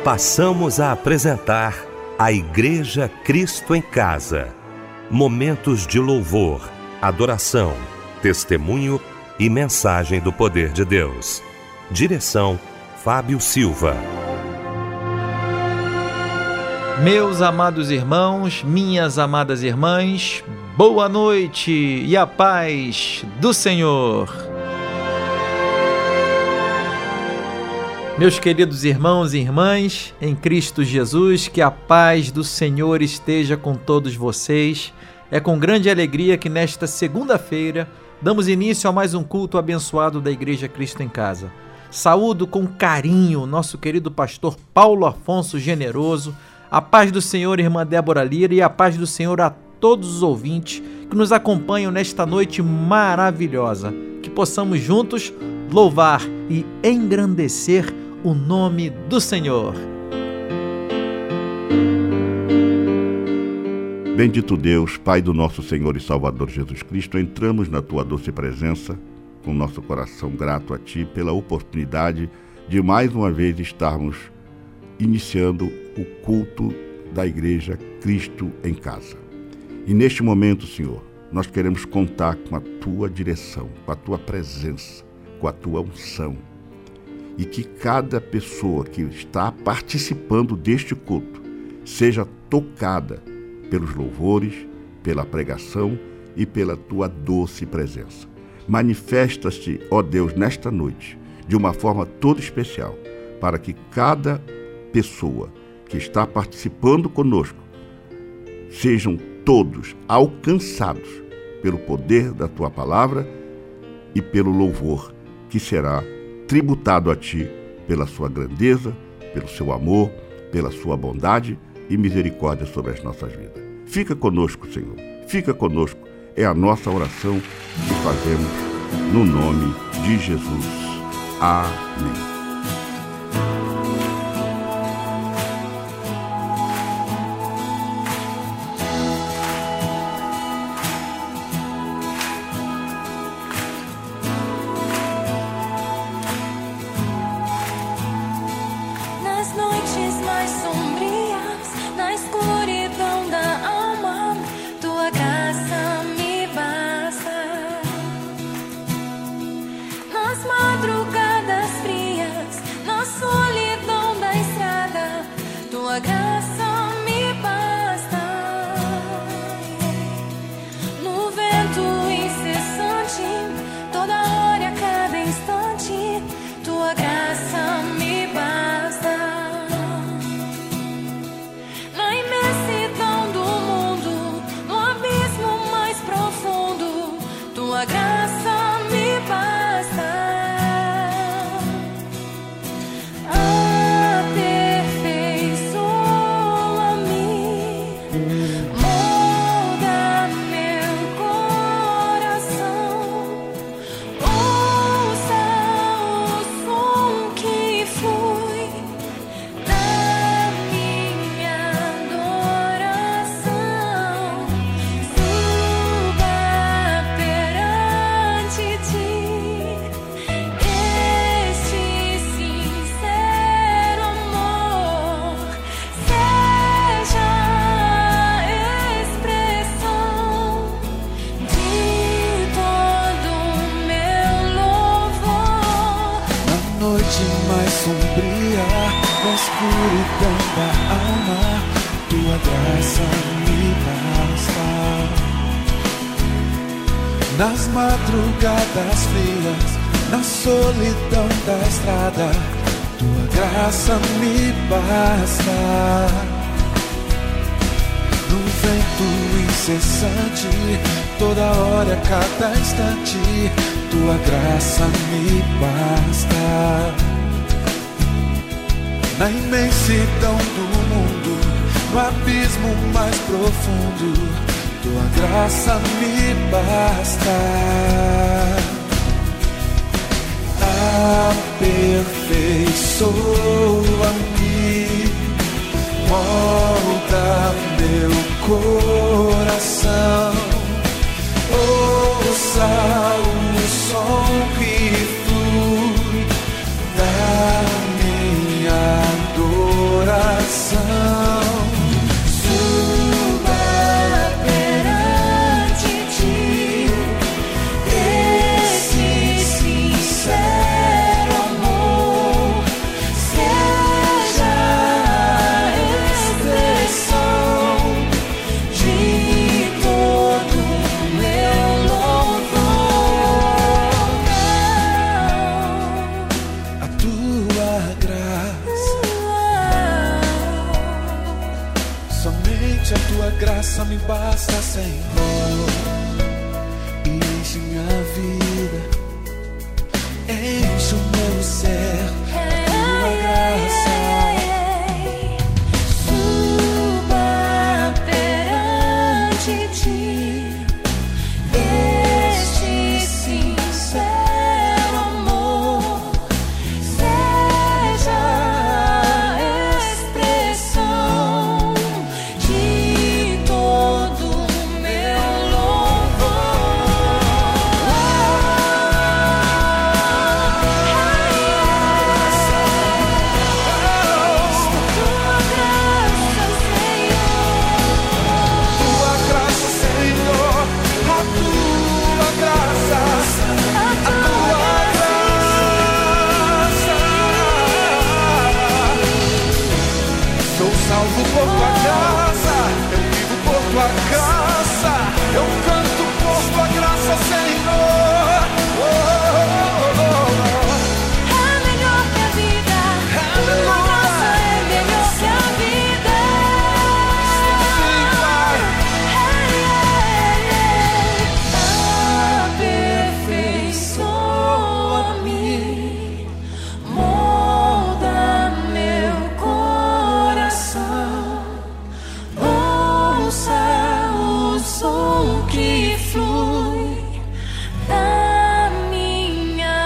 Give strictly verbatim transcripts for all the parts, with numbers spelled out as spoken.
Passamos a apresentar a Igreja Cristo em Casa. Momentos de louvor, adoração, testemunho e mensagem do poder de Deus. Direção, Fábio Silva. Meus amados irmãos, minhas amadas irmãs, boa noite e a paz do Senhor. Meus queridos irmãos e irmãs, em Cristo Jesus, que a paz do Senhor esteja com todos vocês. É com grande alegria que nesta segunda-feira damos início a mais um culto abençoado da Igreja Cristo em Casa. Saúdo com carinho nosso querido pastor Paulo Afonso Generoso. A paz do Senhor, irmã Débora Lira, e a paz do Senhor a todos os ouvintes que nos acompanham nesta noite maravilhosa. Que possamos juntos louvar e engrandecer o nome do Senhor. Bendito Deus, Pai do nosso Senhor e Salvador Jesus Cristo, entramos na Tua doce presença com nosso coração grato a Ti pela oportunidade de mais uma vez estarmos iniciando o culto da Igreja Cristo em Casa. E neste momento, Senhor, nós queremos contar com a Tua direção, com a Tua presença, com a Tua unção. E que cada pessoa que está participando deste culto seja tocada pelos louvores, pela pregação e pela Tua doce presença. Manifesta-te, ó Deus, nesta noite, de uma forma toda especial, para que cada pessoa que está participando conosco sejam todos alcançados pelo poder da Tua palavra e pelo louvor que será tributado a Ti pela Sua grandeza, pelo Seu amor, pela Sua bondade e misericórdia sobre as nossas vidas. Fica conosco, Senhor. Fica conosco. É a nossa oração que fazemos no nome de Jesus. Amém. Nas madrugadas frias, na solidão da estrada, Tua graça me basta. No vento incessante, toda hora, cada instante, Tua graça me basta. Na imensidão do mundo, no abismo mais profundo, Tua graça me basta. Aperfeiçoa-me, molda meu coração. Ouça o som que flui da minha dor. minha vida, enche o meu ser da tua graça. Suba perante ti, este sincero amor seja a expressão de todo o meu louvor. Tua graça, Senhor, Tua graça, Senhor, a tua graça, a tua graça. Sou salvo por tua graça, eu vivo por tua graça, eu canto por tua graça, Senhor. Oh, oh, oh, oh. é melhor que a vida. Tua graça é melhor que a vida. Sim, Pai. Aperfeiçoa-me, molda meu coração, ouça o som que flui da minha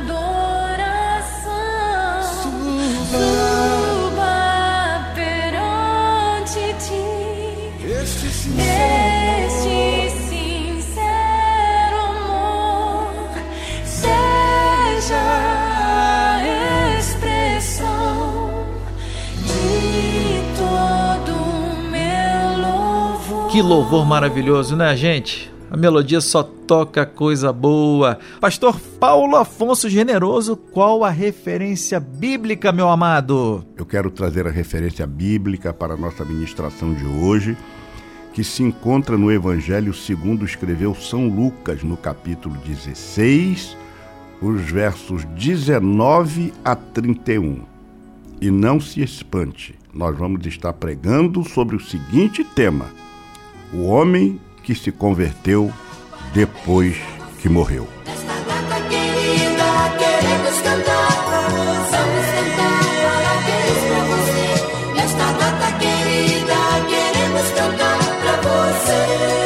adoração. Suba perante ti, Este sincero este sincero amor seja a expressão de todo o meu louvor. Que louvor maravilhoso, né, gente? A melodia só toca coisa boa. Pastor Paulo Afonso Generoso, qual a referência bíblica, meu amado? Eu quero trazer a referência bíblica para a nossa ministração de hoje, que se encontra no Evangelho segundo escreveu São Lucas, no capítulo dezesseis, os versos dezenove a trinta e um. E não se espante, nós vamos estar pregando sobre o seguinte tema: o homem que se converteu depois que morreu. Nesta data querida, queremos cantar, vamos cantar parabéns pra você. Nesta data querida, queremos cantar pra você.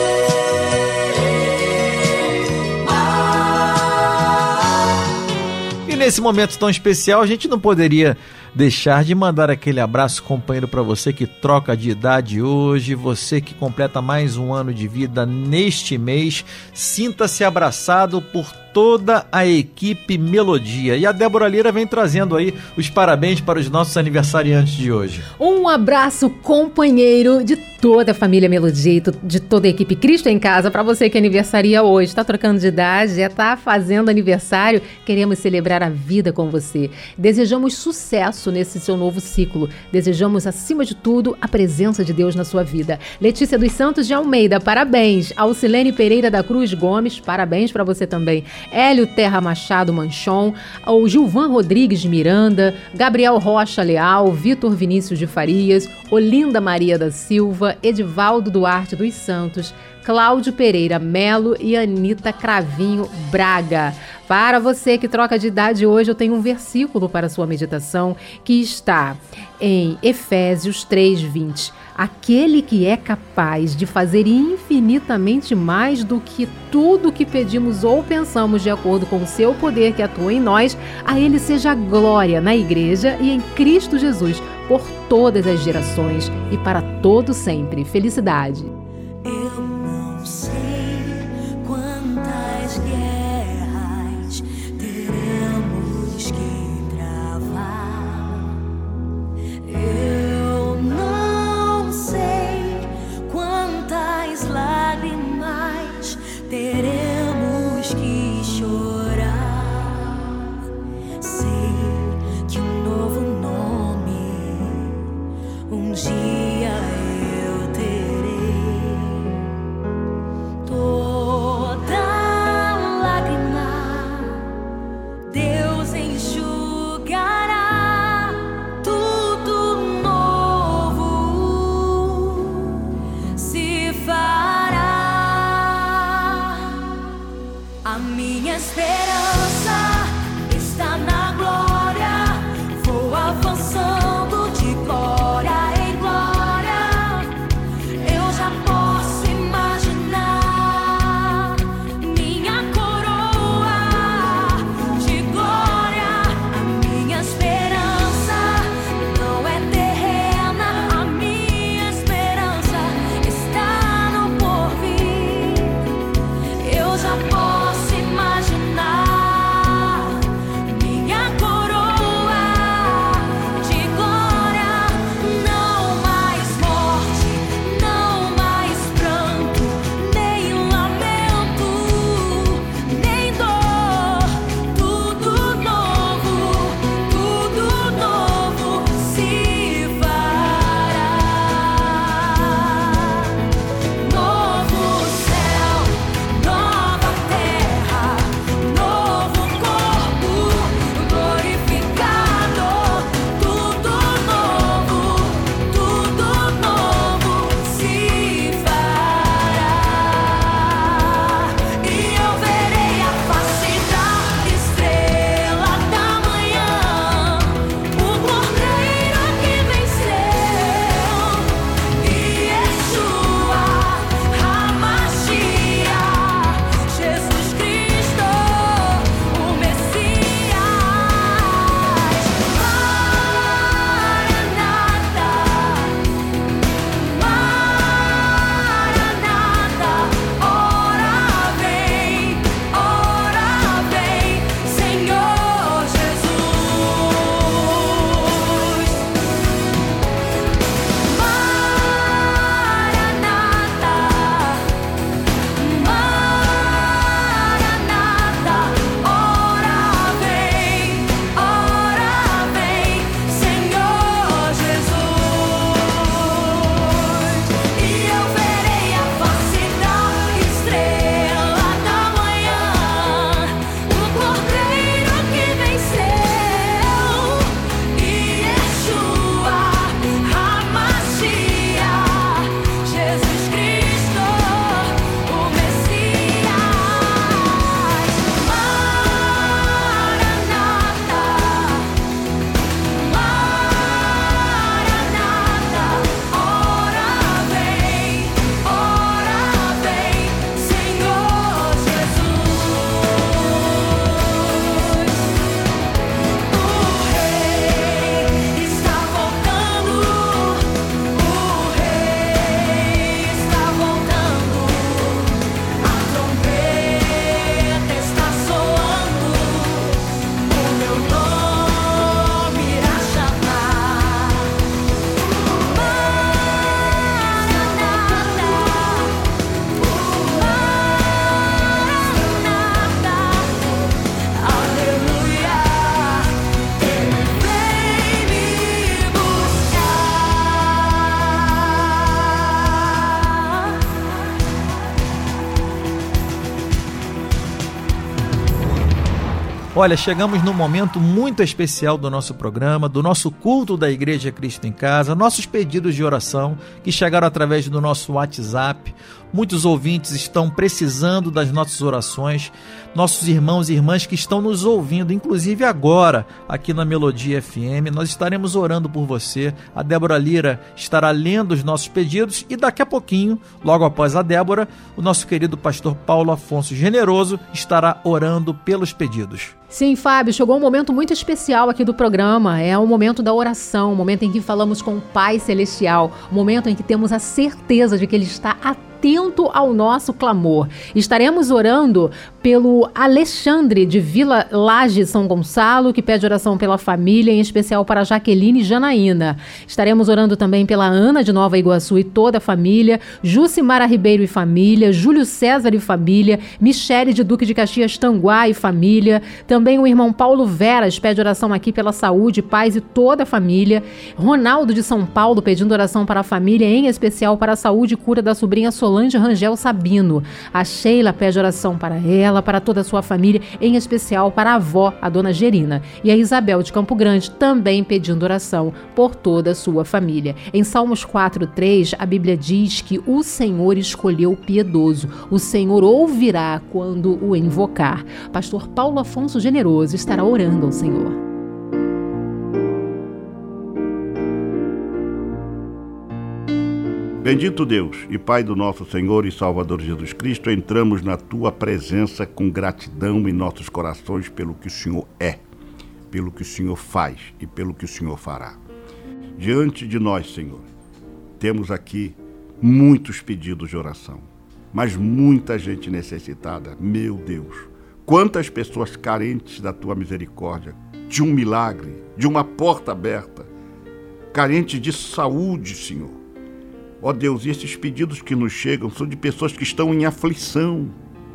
E nesse momento tão especial, a gente não poderia deixar de mandar aquele abraço companheiro para você que troca de idade hoje, você que completa mais um ano de vida neste mês. Sinta-se abraçado por toda a equipe Melodia. E a Débora Lira vem trazendo aí os parabéns para os nossos aniversariantes de hoje. Um abraço companheiro de toda a família Melodia e de toda a equipe Cristo em Casa para você que aniversaria hoje. Está trocando de idade, já está fazendo aniversário. Queremos celebrar a vida com você. Desejamos sucesso nesse seu novo ciclo. Desejamos, acima de tudo, a presença de Deus na sua vida. Letícia dos Santos de Almeida, parabéns. Alcilene Pereira da Cruz Gomes, parabéns para você também. Hélio Terra Machado Manchon, o Gilvan Rodrigues de Miranda, Gabriel Rocha Leal, Vitor Vinícius de Farias, Olinda Maria da Silva, Edivaldo Duarte dos Santos, Cláudio Pereira Melo e Anita Cravinho Braga. Para você que troca de idade hoje, eu tenho um versículo para a sua meditação que está em Efésios três, vinte. Aquele que é capaz de fazer infinitamente mais do que tudo que pedimos ou pensamos de acordo com o seu poder que atua em nós, a ele seja a glória na igreja e em Cristo Jesus por todas as gerações e para todo sempre. Felicidade. Eu não sei quantas guerras teremos que travar. Eu não sei quantas lágrimas teremos que chorar. Sei que um novo nome um dia eu terei. Toda lágrima Deus enxugará, tudo novo se fará. A minha esperança está na glória, vou avançando de glória em glória. Eu já posso imaginar minha coroa de glória. A minha esperança não é terrena, a minha esperança está no porvir. Eu já posso imaginar minha coroa de glória. Não mais morte, não mais pranto, nem lamento, nem dor. Tudo novo, tudo novo se fará. Novo céu, nova terra, novo corpo glorificado. Tudo novo, tudo novo se fará. E eu verei a face da estrela da manhã, o Cordeiro que venceu, e Yeshua, HaMashiach, Jesus Cristo, o Messias. Maranata, Maranata, ora vem, ora vem, Senhor Jesus. Maranata, Maranata, ora vem, ora vem, Senhor Jesus. E eu verei a face da estrela da manhã, o Cordeiro que venceu, e Yeshua, HaMashiach, Jesus Cristo, o Messias. Maranata, Maranata, ora vem, ora vem, Senhor Jesus. O Rei está voltando, o Rei está voltando, a trombeta está soando, o meu nome irá chamar. Maranata, Maranata, aleluia, Ele vem me buscar. Olha, chegamos num momento muito especial do nosso programa, do nosso culto da Igreja Cristo em Casa, nossos pedidos de oração que chegaram através do nosso WhatsApp. Muitos ouvintes estão precisando das nossas orações, nossos irmãos e irmãs que estão nos ouvindo, inclusive agora, aqui na Melodia F M, nós estaremos orando por você. A Débora Lira estará lendo os nossos pedidos e daqui a pouquinho, logo após a Débora, o nosso querido pastor Paulo Afonso Generoso estará orando pelos pedidos. Sim, Fábio, chegou um momento muito especial aqui do programa. É o momento da oração, o momento em que falamos com o Pai Celestial, o momento em que temos a certeza de que Ele está atento ao nosso clamor. Estaremos orando pelo Alexandre de Vila Laje, São Gonçalo, que pede oração pela família, em especial para Jaqueline e Janaína. Estaremos orando também pela Ana de Nova Iguaçu e toda a família, Jucimara Ribeiro e família, Júlio César e família, Michele de Duque de Caxias Tanguá e família. Também o irmão Paulo Veras pede oração aqui pela saúde, paz e toda a família. Ronaldo de São Paulo pedindo oração para a família, em especial para a saúde e cura da sobrinha Solange Solange Rangel Sabino. A Sheila pede oração para ela, para toda a sua família, em especial para a avó, a dona Gerina. E a Isabel de Campo Grande também pedindo oração por toda a sua família. Em Salmos quatro, três, a Bíblia diz que o Senhor escolheu o piedoso. O Senhor ouvirá quando o invocar. Pastor Paulo Afonso Generoso estará orando ao Senhor. Bendito Deus e Pai do nosso Senhor e Salvador Jesus Cristo, entramos na Tua presença com gratidão em nossos corações pelo que o Senhor é, pelo que o Senhor faz e pelo que o Senhor fará. Diante de nós, Senhor, temos aqui muitos pedidos de oração, mas muita gente necessitada. Meu Deus, quantas pessoas carentes da Tua misericórdia, de um milagre, de uma porta aberta, carentes de saúde, Senhor. Ó Deus, e esses pedidos que nos chegam são de pessoas que estão em aflição.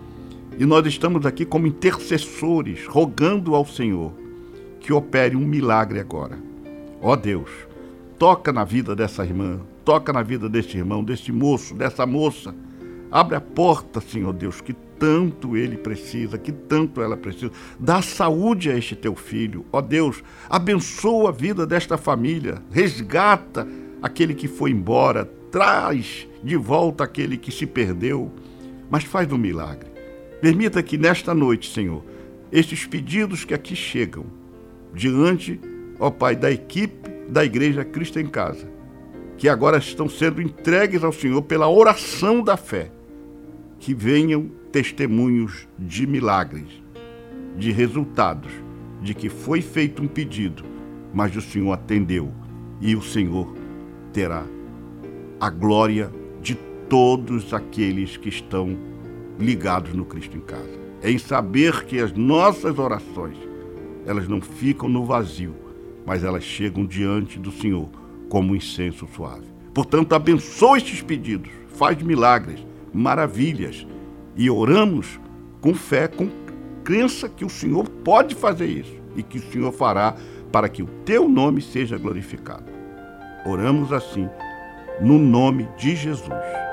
E nós estamos aqui como intercessores, rogando ao Senhor que opere um milagre agora. Ó Deus, toca na vida dessa irmã, toca na vida deste irmão, deste moço, dessa moça. Abre a porta, Senhor Deus, que tanto ele precisa, que tanto ela precisa. Dá saúde a este teu filho. Ó Deus, abençoa a vida desta família. Resgata aquele que foi embora. Traz de volta aquele que se perdeu, mas faz um milagre. Permita que nesta noite, Senhor, estes pedidos que aqui chegam, diante, ó Pai, da equipe da Igreja Cristo em Casa, que agora estão sendo entregues ao Senhor pela oração da fé, que venham testemunhos de milagres, de resultados, de que foi feito um pedido, mas o Senhor atendeu e o Senhor terá a glória de todos aqueles que estão ligados no Cristo em Casa. É em saber que as nossas orações, elas não ficam no vazio, mas elas chegam diante do Senhor como um incenso suave. Portanto, abençoa estes pedidos, faz milagres, maravilhas, e oramos com fé, com crença que o Senhor pode fazer isso e que o Senhor fará para que o teu nome seja glorificado. Oramos assim, no nome de Jesus.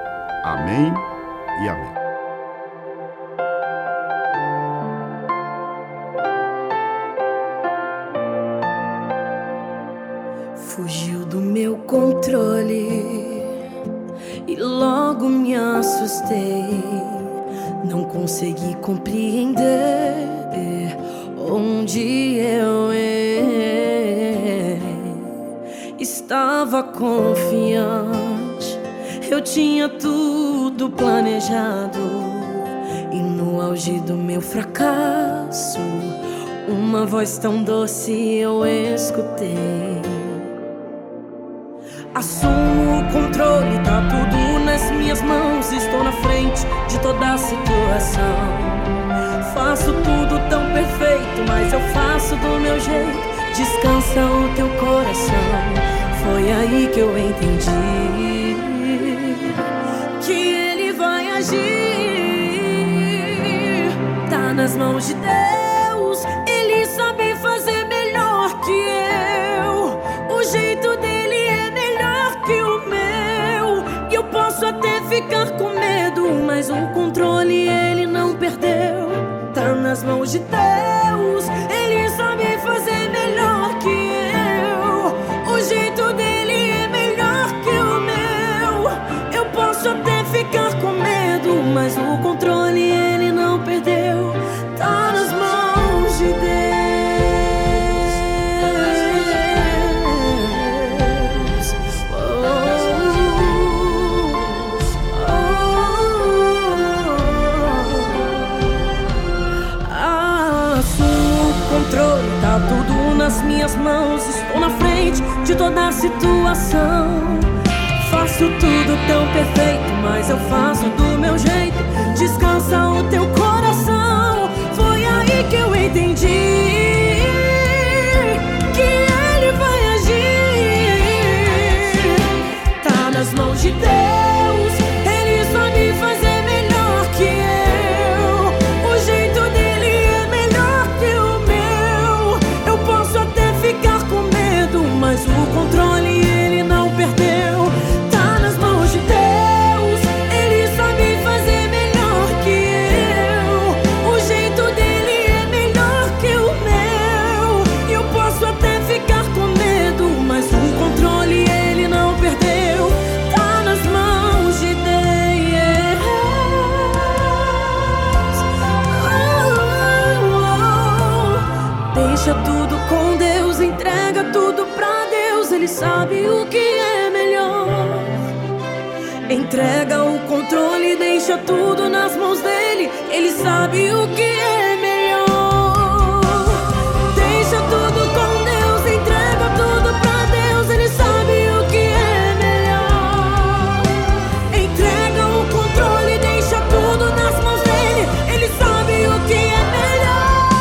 Amém e amém. Fugiu do meu controle e logo me assustei. Não consegui compreender onde eu errei. Estava confiante, eu tinha tudo planejado, e no auge do meu fracasso, uma voz tão doce eu escutei. Assumo o controle, tá tudo nas minhas mãos. Estou na frente de toda a situação. Faço tudo tão perfeito, mas eu faço do meu jeito. Descansa o teu coração. Foi aí que eu entendi que ele vai agir. Tá nas mãos de Deus, ele sabe fazer melhor que eu. O jeito dele é melhor que o meu. E eu posso até ficar com medo, mas o controle ele não perdeu. Tá nas mãos de Deus, ele sabe fazer melhor que eu. O jeito dele é melhor que o meu. Eu posso até ficar com medo, mas o controle ele não perdeu. Tá nas mãos de Deus. Tá tudo nas minhas mãos, estou na frente de toda a situação. Faço tudo tão perfeito, mas eu faço do meu jeito. Descansa o teu coração. Foi aí que eu entendi que ele vai agir. Tá nas mãos de Deus, ele sabe fazer melhor que eu. O jeito dele é melhor que o meu. Eu posso até ficar com medo, mas o controle ele não perdeu. Tá nas mãos de Deus, ele sabe o que é melhor. Entrega o controle, deixa tudo nas mãos dele. Ele sabe o que é melhor. Deixa tudo com Deus, entrega tudo pra Deus. Ele sabe o que é melhor. Entrega o controle, deixa tudo nas mãos dele. Ele sabe o que é melhor.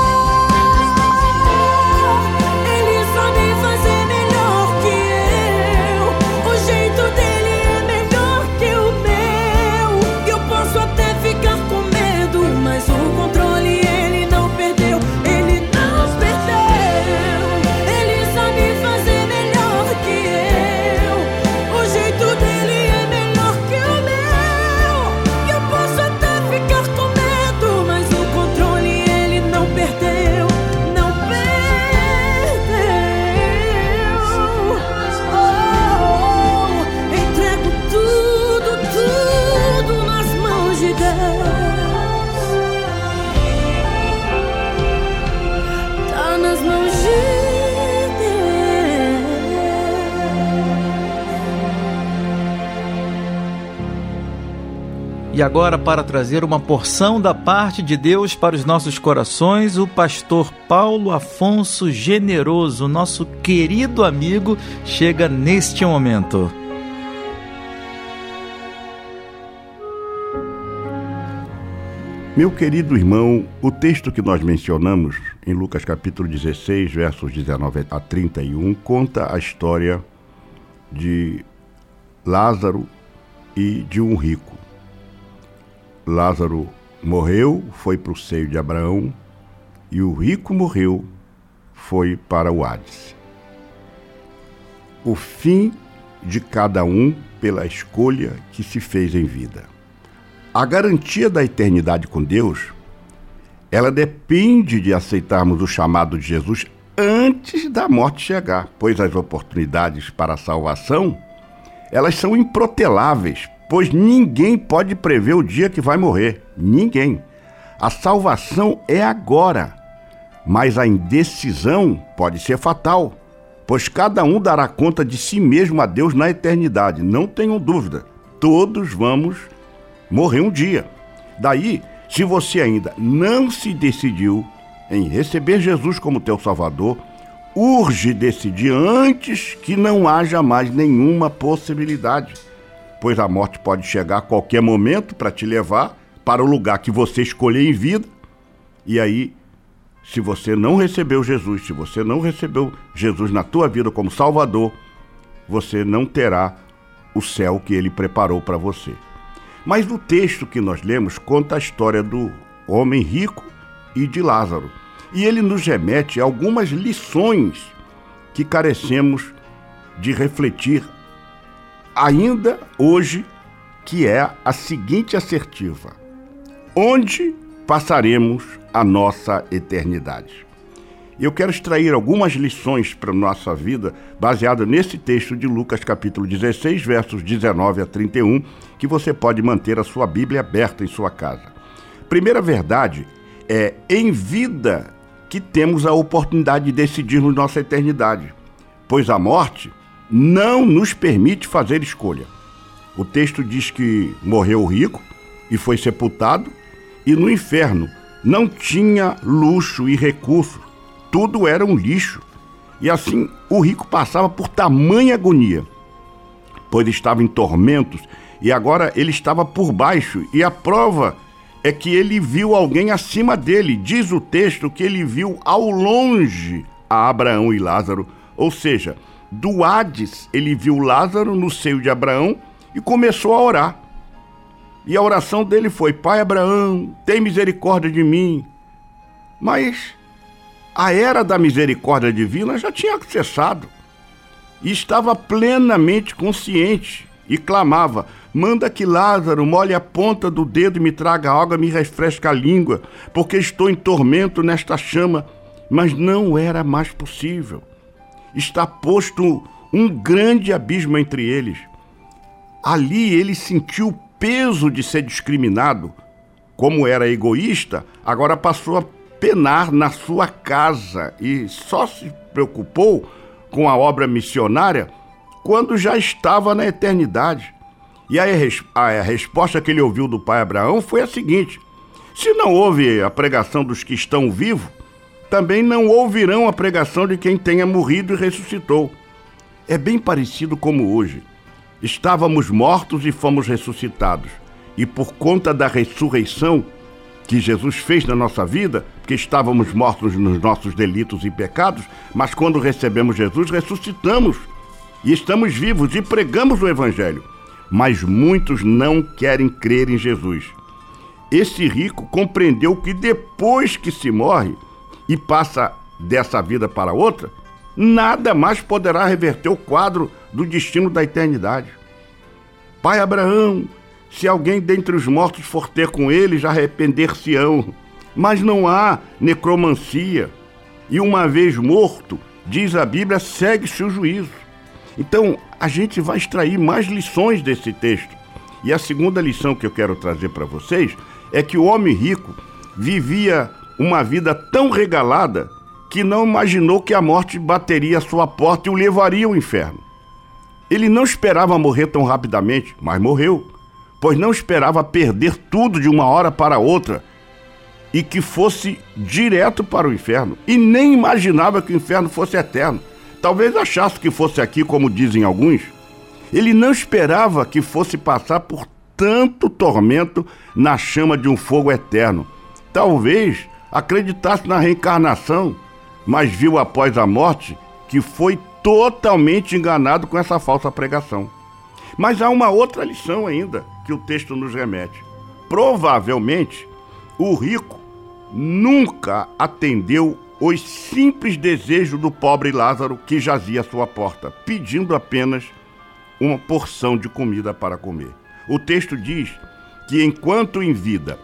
Ele sabe fazer melhor que eu. O jeito dele é melhor que o meu. Eu posso até ficar com medo, mas o controle ele não perdeu. Ele não perdeu. Ele sabe fazer melhor que eu. O jeito dele é melhor que o meu. Eu posso até ficar com medo, mas o controle ele não perdeu. Não perdeu. Oh, entrego tudo, tudo nas mãos de Deus. Tá nas mãos de Deus. E agora, para trazer uma porção da parte de Deus para os nossos corações, o pastor Paulo Afonso Generoso, nosso querido amigo, chega neste momento. Meu querido irmão, o texto que nós mencionamos em Lucas capítulo dezesseis, versos dezenove a trinta e um, conta a história de Lázaro e de um rico. Lázaro morreu, foi para o seio de Abraão, e o rico morreu, foi para o Hades. O fim de cada um pela escolha que se fez em vida. A garantia da eternidade com Deus, ela depende de aceitarmos o chamado de Jesus antes da morte chegar, pois as oportunidades para a salvação, elas são improteláveis, pois ninguém pode prever o dia que vai morrer. Ninguém. A salvação é agora, mas a indecisão pode ser fatal, pois cada um dará conta de si mesmo a Deus na eternidade. Não tenham dúvida, todos vamos morrer um dia. Daí, se você ainda não se decidiu em receber Jesus como teu Salvador, urge decidir antes que não haja mais nenhuma possibilidade, pois a morte pode chegar a qualquer momento para te levar para o lugar que você escolher em vida. E aí, se você não recebeu Jesus, se você não recebeu Jesus na tua vida como Salvador, você não terá o céu que Ele preparou para você. Mas o texto que nós lemos conta a história do homem rico e de Lázaro. E ele nos remete a algumas lições que carecemos de refletir ainda hoje, que é a seguinte assertiva: onde passaremos a nossa eternidade? Eu quero extrair algumas lições para a nossa vida baseada nesse texto de Lucas capítulo dezesseis, versos dezenove a trinta e um, que você pode manter a sua Bíblia aberta em sua casa. Primeira verdade é, em vida que temos a oportunidade de decidirmos nossa eternidade, pois a morte não nos permite fazer escolha. O texto diz que morreu o rico e foi sepultado, e no inferno não tinha luxo e recursos, tudo era um lixo. E assim o rico passava por tamanha agonia, pois estava em tormentos e agora ele estava por baixo, e a prova é que ele viu alguém acima dele. Diz o texto que ele viu ao longe a Abraão e Lázaro, ou seja, do Hades ele viu Lázaro no seio de Abraão e começou a orar. E a oração dele foi: Pai Abraão, tem misericórdia de mim. Mas a era da misericórdia divina já tinha cessado, e estava plenamente consciente e clamava: manda que Lázaro molhe a ponta do dedo e me traga água, me refresca a língua, porque estou em tormento nesta chama. Mas não era mais possível. Está posto um grande abismo entre eles. Ali ele sentiu o peso de ser discriminado. Como era egoísta, agora passou a penar na sua casa e só se preocupou com a obra missionária quando já estava na eternidade. E aí a, a resposta que ele ouviu do pai Abraão foi a seguinte: se não houve a pregação dos que estão vivos, também não ouvirão a pregação de quem tenha morrido e ressuscitou. É bem parecido como hoje. Estávamos mortos e fomos ressuscitados. E por conta da ressurreição que Jesus fez na nossa vida, porque estávamos mortos nos nossos delitos e pecados, mas quando recebemos Jesus, ressuscitamos e estamos vivos e pregamos o Evangelho. Mas muitos não querem crer em Jesus. Esse rico compreendeu que depois que se morre e passa dessa vida para outra, nada mais poderá reverter o quadro do destino da eternidade. Pai Abraão, se alguém dentre os mortos for ter com ele, já arrepender-se-ão. Mas não há necromancia. E uma vez morto, diz a Bíblia, segue-se o juízo. Então, a gente vai extrair mais lições desse texto. E a segunda lição que eu quero trazer para vocês é que o homem rico vivia uma vida tão regalada que não imaginou que a morte bateria à sua porta e o levaria ao inferno. Ele não esperava morrer tão rapidamente, mas morreu, pois não esperava perder tudo de uma hora para outra e que fosse direto para o inferno. E nem imaginava que o inferno fosse eterno. Talvez achasse que fosse aqui, como dizem alguns. Ele não esperava que fosse passar por tanto tormento na chama de um fogo eterno. Talvez acreditasse na reencarnação, mas viu após a morte que foi totalmente enganado com essa falsa pregação. Mas há uma outra lição ainda que o texto nos remete. Provavelmente, o rico nunca atendeu os simples desejos do pobre Lázaro que jazia à sua porta, pedindo apenas uma porção de comida para comer. O texto diz que enquanto em vida,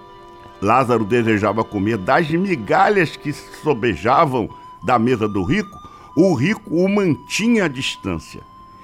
Lázaro desejava comer das migalhas que sobejavam da mesa do rico, o rico o mantinha à distância.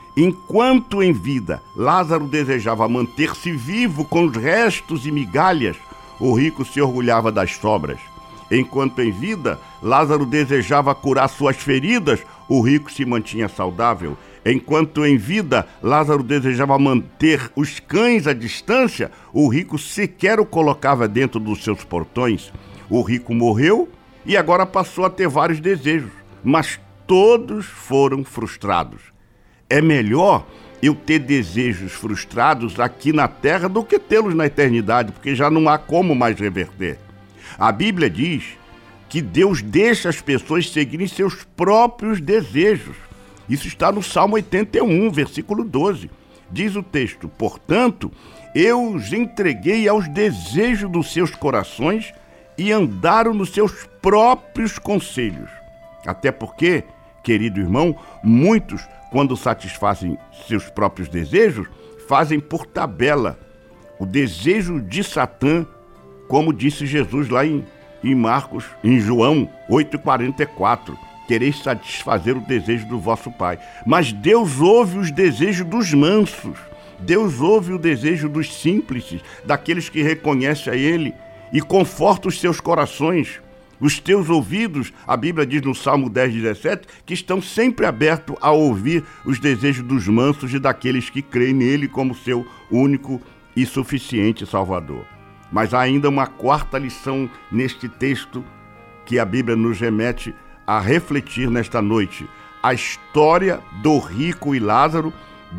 Enquanto em vida, Lázaro desejava manter-se vivo com os restos e migalhas, o rico se orgulhava das sobras. Enquanto em vida, Lázaro desejava curar suas feridas, o rico se mantinha saudável. Enquanto em vida, Lázaro desejava manter os cães à distância, o rico sequer o colocava dentro dos seus portões. O rico morreu e agora passou a ter vários desejos, mas todos foram frustrados. É melhor eu ter desejos frustrados aqui na terra do que tê-los na eternidade, porque já não há como mais reverter. A Bíblia diz que Deus deixa as pessoas seguirem seus próprios desejos. Isso está no Salmo oitenta e um, versículo doze. Diz o texto: portanto, eu os entreguei aos desejos dos seus corações e andaram nos seus próprios conselhos. Até porque, querido irmão, muitos, quando satisfazem seus próprios desejos, fazem por tabela o desejo de Satã, como disse Jesus lá em, em Marcos, em João oito, quarenta e quatro. Quereis satisfazer o desejo do vosso pai. Mas Deus ouve os desejos dos mansos. Deus ouve o desejo dos simples, daqueles que reconhecem a Ele e conforta os seus corações. Os teus ouvidos, a Bíblia diz no Salmo dez, dezessete, que estão sempre abertos a ouvir os desejos dos mansos e daqueles que creem nele como seu único e suficiente Salvador. Mas há ainda uma quarta lição neste texto que a Bíblia nos remete a refletir nesta noite. A história do rico e Lázaro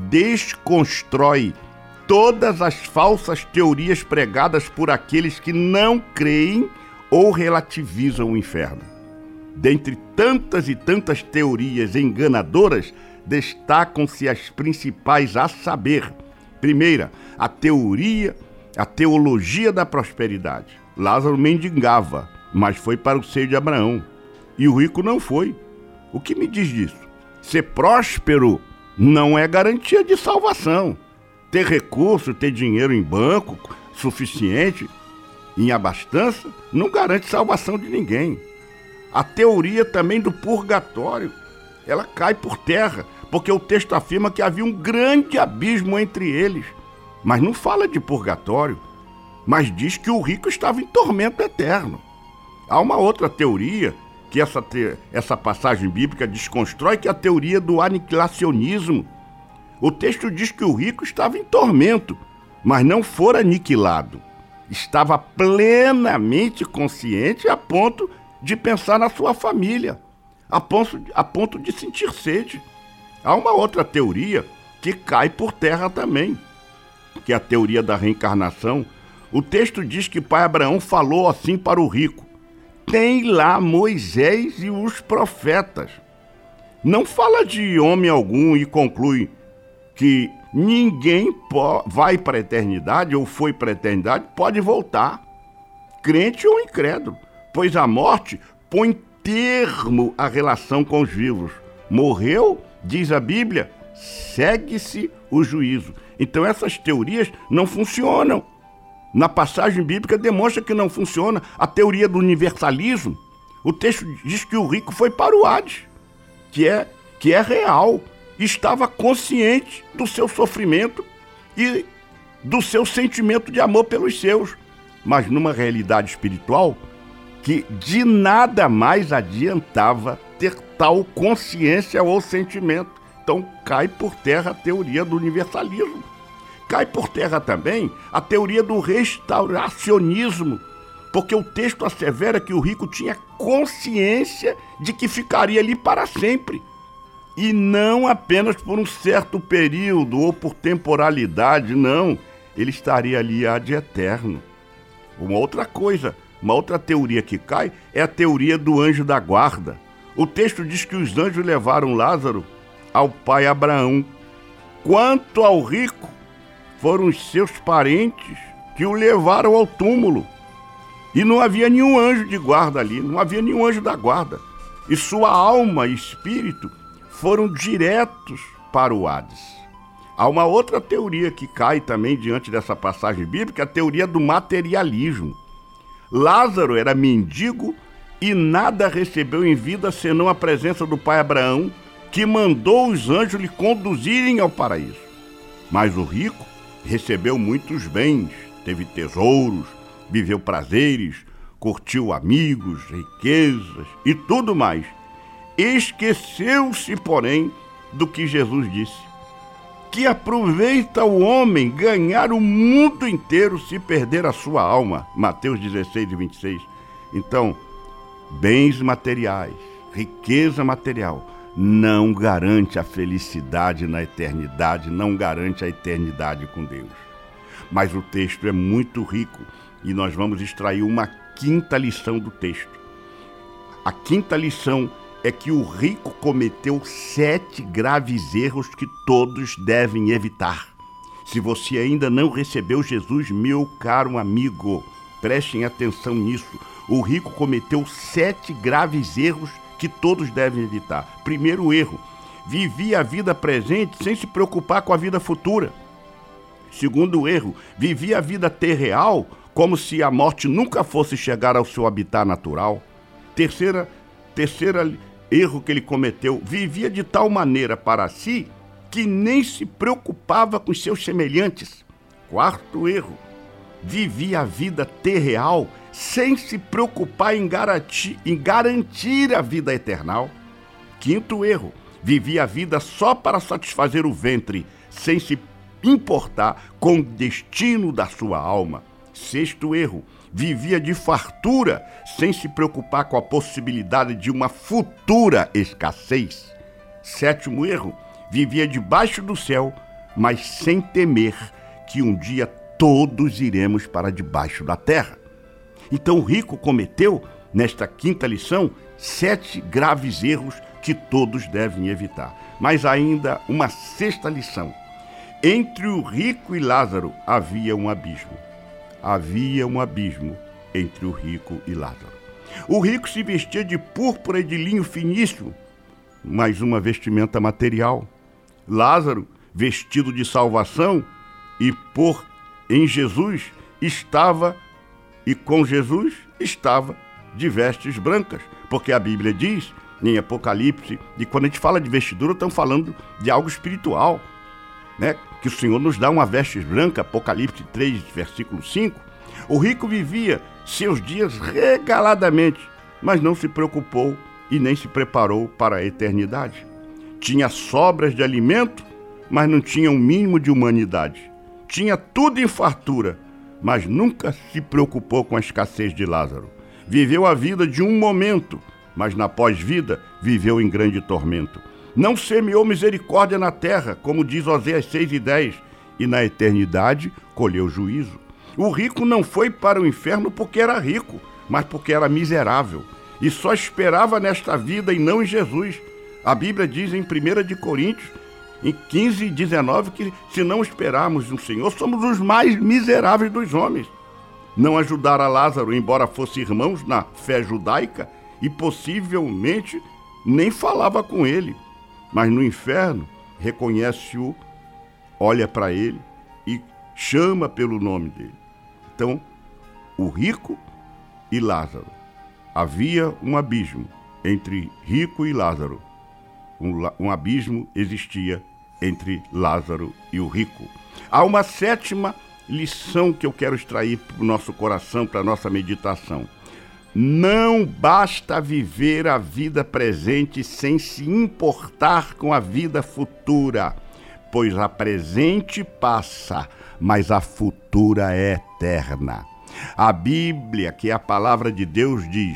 desconstrói todas as falsas teorias pregadas por aqueles que não creem ou relativizam o inferno. Dentre tantas e tantas teorias enganadoras, destacam-se as principais a saber. Primeira, a teoria, a teologia da prosperidade. Lázaro mendigava, mas foi para o seio de Abraão. E o rico não foi. O que me diz disso? Ser próspero não é garantia de salvação. Ter recurso, ter dinheiro em banco suficiente, em abastança, não garante salvação de ninguém. A teoria também do purgatório, ela cai por terra, porque o texto afirma que havia um grande abismo entre eles. Mas não fala de purgatório, mas diz que o rico estava em tormento eterno. Há uma outra teoria que essa, te, essa passagem bíblica desconstrói, que é a teoria do aniquilacionismo. O texto diz que o rico estava em tormento, mas não fora aniquilado. Estava plenamente consciente a ponto de pensar na sua família, a ponto, a ponto de sentir sede. Há uma outra teoria que cai por terra também, que é a teoria da reencarnação. O texto diz que pai Abraão falou assim para o rico: tem lá Moisés e os profetas. Não fala de homem algum e conclui que ninguém vai para a eternidade ou foi para a eternidade, pode voltar, crente ou incrédulo, pois a morte põe termo à relação com os vivos. Morreu, diz a Bíblia, segue-se o juízo. Então essas teorias não funcionam. Na passagem bíblica demonstra que não funciona a teoria do universalismo. O texto diz que o rico foi para o Hades, que é, que é real. Estava consciente do seu sofrimento e do seu sentimento de amor pelos seus, mas numa realidade espiritual que de nada mais adiantava ter tal consciência ou sentimento. Então cai por terra a teoria do universalismo. Cai por terra também a teoria do restauracionismo, porque o texto assevera que o rico tinha consciência de que ficaria ali para sempre, e não apenas por um certo período ou por temporalidade, não. Ele estaria ali ad eterno. Uma outra coisa, uma outra teoria que cai é a teoria do anjo da guarda. O texto diz que os anjos levaram Lázaro ao pai Abraão. Quanto ao rico, foram os seus parentes que o levaram ao túmulo. E não havia nenhum anjo de guarda ali, não havia nenhum anjo da guarda. E sua alma e espírito foram diretos para o Hades. Há uma outra teoria que cai também diante dessa passagem bíblica, a teoria do materialismo. Lázaro era mendigo e nada recebeu em vida senão a presença do pai Abraão, que mandou os anjos lhe conduzirem ao paraíso. Mas o rico recebeu muitos bens, teve tesouros, viveu prazeres, curtiu amigos, riquezas e tudo mais. Esqueceu-se, porém, do que Jesus disse: que aproveita o homem ganhar o mundo inteiro se perder a sua alma. Mateus dezesseis, vinte e seis. Então, bens materiais, riqueza material, não garante a felicidade na eternidade, não garante a eternidade com Deus. Mas o texto é muito rico e nós vamos extrair uma quinta lição do texto. A quinta lição é que o rico cometeu sete graves erros que todos devem evitar. Se você ainda não recebeu Jesus, meu caro amigo, prestem atenção nisso. O rico cometeu sete graves erros que todos devem evitar. Primeiro erro: vivia a vida presente sem se preocupar com a vida futura. Segundo erro: vivia a vida terreal como se a morte nunca fosse chegar ao seu habitat natural. Terceira, terceira erro que ele cometeu: vivia de tal maneira para si que nem se preocupava com seus semelhantes. Quarto erro: vivia a vida terreal sem se preocupar em garantir, em garantir a vida eternal. Quinto erro: vivia a vida só para satisfazer o ventre, sem se importar com o destino da sua alma. Sexto erro: vivia de fartura, sem se preocupar com a possibilidade de uma futura escassez. Sétimo erro: vivia debaixo do céu, mas sem temer que um dia todos iremos para debaixo da terra. Então o rico cometeu, nesta quinta lição, sete graves erros que todos devem evitar. Mas ainda uma sexta lição: entre o rico e Lázaro havia um abismo. Havia um abismo entre o rico e Lázaro. O rico se vestia de púrpura e de linho finíssimo, mais uma vestimenta material. Lázaro, vestido de salvação, e por em Jesus estava, e com Jesus estava de vestes brancas, porque a Bíblia diz, em Apocalipse, e quando a gente fala de vestidura, estamos falando de algo espiritual, né? Que o Senhor nos dá uma veste branca, Apocalipse três, versículo cinco. O rico vivia seus dias regaladamente, mas não se preocupou e nem se preparou para a eternidade. Tinha sobras de alimento, mas não tinha um mínimo de humanidade. Tinha tudo em fartura, mas nunca se preocupou com a escassez de Lázaro. Viveu a vida de um momento, mas na pós-vida viveu em grande tormento. Não semeou misericórdia na terra, como diz Oséias seis e dez, e na eternidade colheu juízo. O rico não foi para o inferno porque era rico, mas porque era miserável, e só esperava nesta vida e não em Jesus. A Bíblia diz em primeira de Coríntios, em quinze e dezenove, que se não esperarmos no Senhor, somos os mais miseráveis dos homens. Não ajudara Lázaro, embora fosse irmãos na fé judaica, e possivelmente nem falava com ele. Mas no inferno, reconhece-o, olha para ele e chama pelo nome dele. Então, o rico e Lázaro. Havia um abismo entre rico e Lázaro. Um, um abismo existia entre Lázaro e o rico. Há uma sétima lição que eu quero extrair para o nosso coração, para a nossa meditação. Não basta viver a vida presente sem se importar com a vida futura, pois a presente passa, mas a futura é eterna. A Bíblia, que é a palavra de Deus, diz,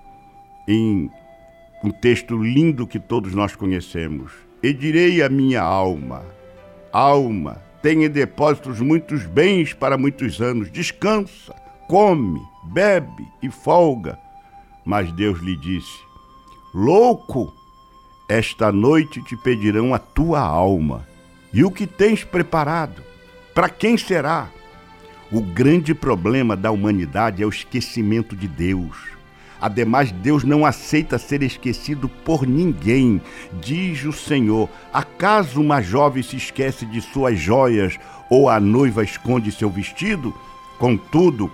em um texto lindo que todos nós conhecemos: e direi à minha alma, alma, tem em depósitos muitos bens para muitos anos, descansa, come, bebe e folga. Mas Deus lhe disse: louco, esta noite te pedirão a tua alma, e o que tens preparado, para quem será? O grande problema da humanidade é o esquecimento de Deus. Ademais, Deus não aceita ser esquecido por ninguém. Diz o Senhor: acaso uma jovem se esquece de suas joias, ou a noiva esconde seu vestido? Contudo,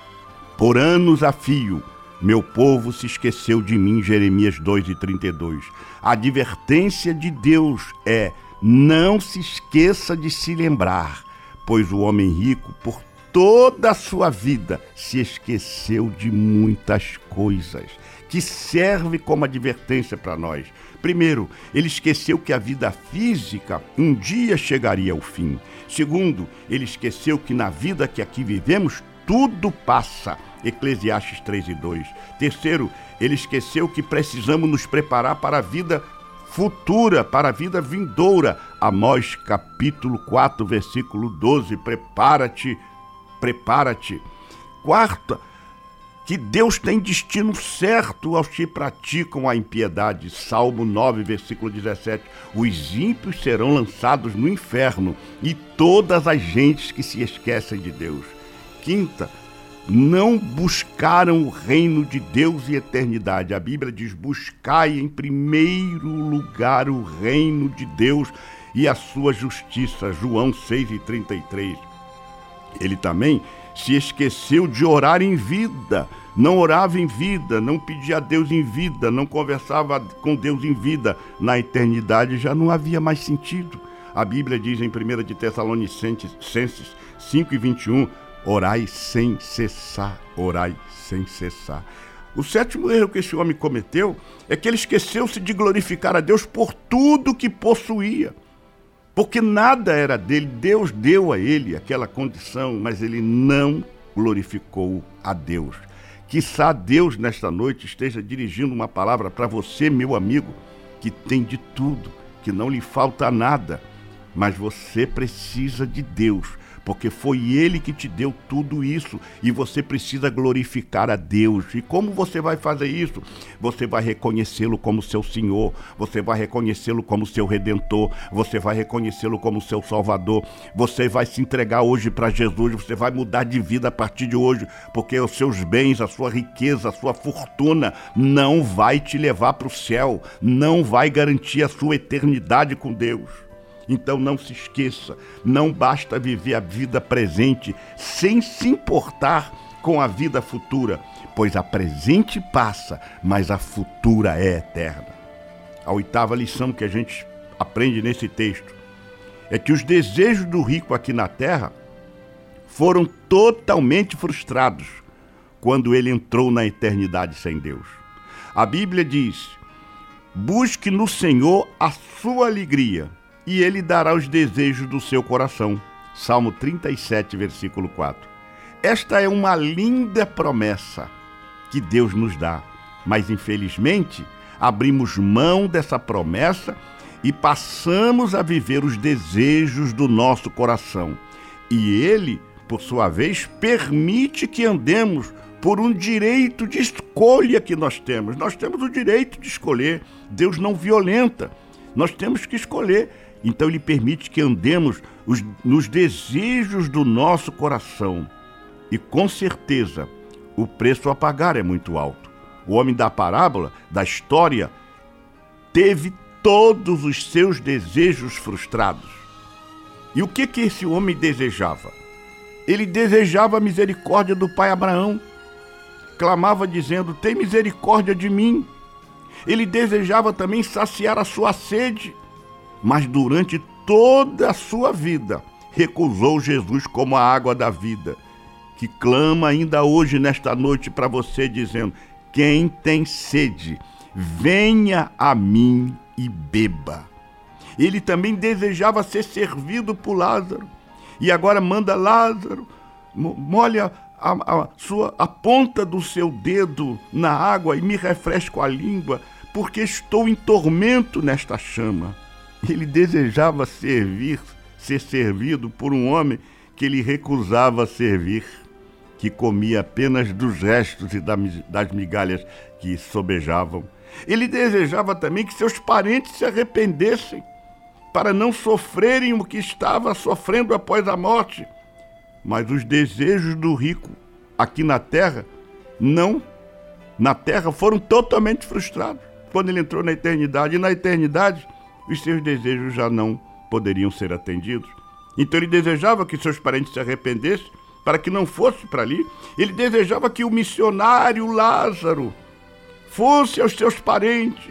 por anos a fio, meu povo se esqueceu de mim. Jeremias dois e trinta e dois. A advertência de Deus é: não se esqueça de se lembrar, pois o homem rico, por toda a sua vida, se esqueceu de muitas coisas, que serve como advertência para nós. Primeiro, ele esqueceu que a vida física um dia chegaria ao fim. Segundo, ele esqueceu que na vida que aqui vivemos, tudo passa. Eclesiastes três e dois. Terceiro, ele esqueceu que precisamos nos preparar para a vida futura, para a vida vindoura. Amós capítulo quatro, versículo doze. Prepara-te, prepara-te. Quarta, que Deus tem destino certo aos que praticam a impiedade. Salmo nove, versículo dezessete. Os ímpios serão lançados no inferno, e todas as gentes que se esquecem de Deus. Quinta, não buscaram o reino de Deus e eternidade. A Bíblia diz: buscai em primeiro lugar o reino de Deus e a sua justiça. João seis e trinta e três. Ele também se esqueceu de orar em vida. Não orava em vida, não pedia a Deus em vida, não conversava com Deus em vida. Na eternidade já não havia mais sentido. A Bíblia diz em primeira de Tessalonicenses cinco e vinte e um: orai sem cessar, orai sem cessar. O sétimo erro que esse homem cometeu é que ele esqueceu-se de glorificar a Deus por tudo que possuía. Porque nada era dele, Deus deu a ele aquela condição, mas ele não glorificou a Deus. Quiçá Deus nesta noite esteja dirigindo uma palavra para você, meu amigo, que tem de tudo, que não lhe falta nada, mas você precisa de Deus, porque foi Ele que te deu tudo isso, e você precisa glorificar a Deus. E como você vai fazer isso? Você vai reconhecê-lo como seu Senhor, você vai reconhecê-lo como seu Redentor, você vai reconhecê-lo como seu Salvador, você vai se entregar hoje para Jesus, você vai mudar de vida a partir de hoje, porque os seus bens, a sua riqueza, a sua fortuna não vai te levar para o céu, não vai garantir a sua eternidade com Deus. Então não se esqueça, não basta viver a vida presente sem se importar com a vida futura, pois a presente passa, mas a futura é eterna. A oitava lição que a gente aprende nesse texto é que os desejos do rico aqui na terra foram totalmente frustrados quando ele entrou na eternidade sem Deus. A Bíblia diz: busque no Senhor a sua alegria, e Ele dará os desejos do seu coração. Salmo trinta e sete, versículo quatro. Esta é uma linda promessa que Deus nos dá, mas infelizmente abrimos mão dessa promessa e passamos a viver os desejos do nosso coração. E Ele, por sua vez, permite que andemos por um direito de escolha que nós temos. Nós temos o direito de escolher. Deus não violenta. Nós temos que escolher. Então Ele permite que andemos os, nos desejos do nosso coração. E com certeza, o preço a pagar é muito alto. O homem da parábola, da história, teve todos os seus desejos frustrados. E o que que esse homem desejava? Ele desejava a misericórdia do pai Abraão. Clamava dizendo: tem misericórdia de mim. Ele desejava também saciar a sua sede, mas durante toda a sua vida recusou Jesus como a água da vida, que clama ainda hoje nesta noite para você dizendo: quem tem sede, venha a mim e beba. Ele também desejava ser servido por Lázaro, e agora manda Lázaro, molha a, a, sua, a ponta do seu dedo na água e me refresca com a língua, porque estou em tormento nesta chama. Ele desejava servir, ser servido por um homem que ele recusava servir, que comia apenas dos restos e das migalhas que sobejavam. Ele desejava também que seus parentes se arrependessem, para não sofrerem o que estava sofrendo após a morte. Mas os desejos do rico aqui na terra, não, na terra foram totalmente frustrados quando ele entrou na eternidade. E na eternidade, os seus desejos já não poderiam ser atendidos. Então ele desejava que seus parentes se arrependessem, para que não fosse para ali. Ele desejava que o missionário Lázaro fosse aos seus parentes,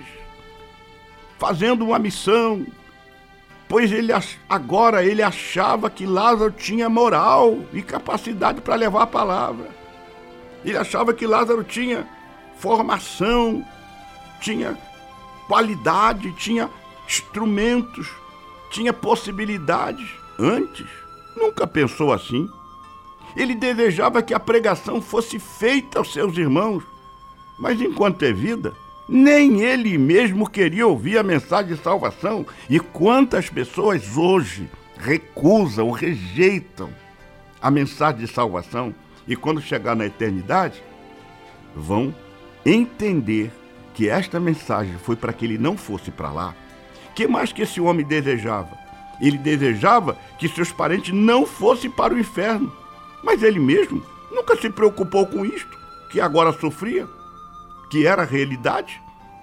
fazendo uma missão, pois ele agora ele achava que Lázaro tinha moral e capacidade para levar a palavra. Ele achava que Lázaro tinha formação, tinha qualidade, tinha instrumentos, tinha possibilidades. Antes, nunca pensou assim. Ele desejava que a pregação fosse feita aos seus irmãos, mas enquanto é vida, nem ele mesmo queria ouvir a mensagem de salvação. E quantas pessoas hoje recusam, rejeitam a mensagem de salvação, e quando chegar na eternidade, vão entender que esta mensagem foi para que ele não fosse para lá. O que mais que esse homem desejava? Ele desejava que seus parentes não fossem para o inferno, mas ele mesmo nunca se preocupou com isto, que agora sofria, que era a realidade.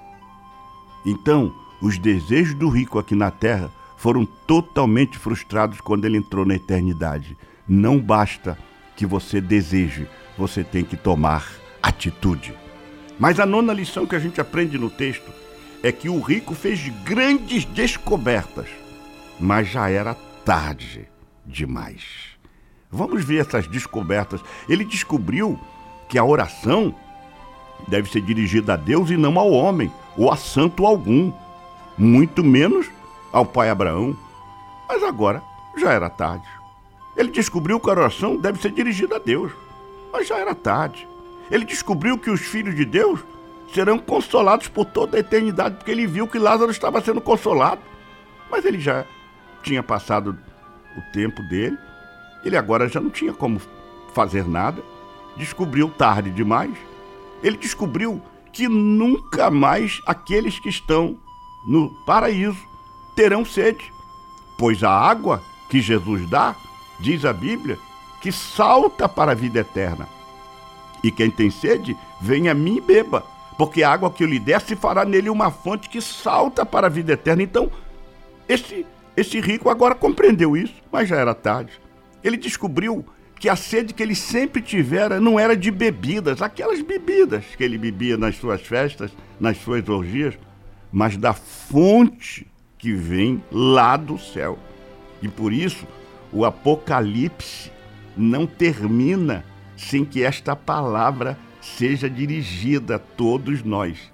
Então, os desejos do rico aqui na terra foram totalmente frustrados quando ele entrou na eternidade. Não basta que você deseje, você tem que tomar atitude. Mas a nona lição que a gente aprende no texto é que o rico fez grandes descobertas, mas já era tarde demais. Vamos ver essas descobertas. Ele descobriu que a oração deve ser dirigida a Deus e não ao homem, ou a santo algum, muito menos ao pai Abraão. Mas agora já era tarde. Ele descobriu que a oração deve ser dirigida a Deus, mas já era tarde. Ele descobriu que os filhos de Deus serão consolados por toda a eternidade, porque ele viu que Lázaro estava sendo consolado. Mas ele já tinha passado o tempo dele, ele agora já não tinha como fazer nada, descobriu tarde demais. Ele descobriu que nunca mais aqueles que estão no paraíso terão sede, pois a água que Jesus dá, diz a Bíblia, que salta para a vida eterna. E quem tem sede, venha a mim e beba, porque a água que eu lhe der se fará nele uma fonte que salta para a vida eterna. Então, esse, esse rico agora compreendeu isso, mas já era tarde. Ele descobriu que a sede que ele sempre tivera não era de bebidas, aquelas bebidas que ele bebia nas suas festas, nas suas orgias, mas da fonte que vem lá do céu. E por isso, o Apocalipse não termina sem que esta palavra seja dirigida a todos nós.